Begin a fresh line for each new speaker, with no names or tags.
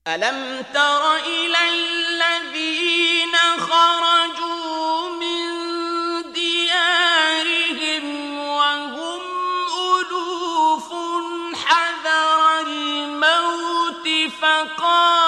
ألم تر إلى الذين خرجوا من ديارهم وهم ألوف حذر الموت فقال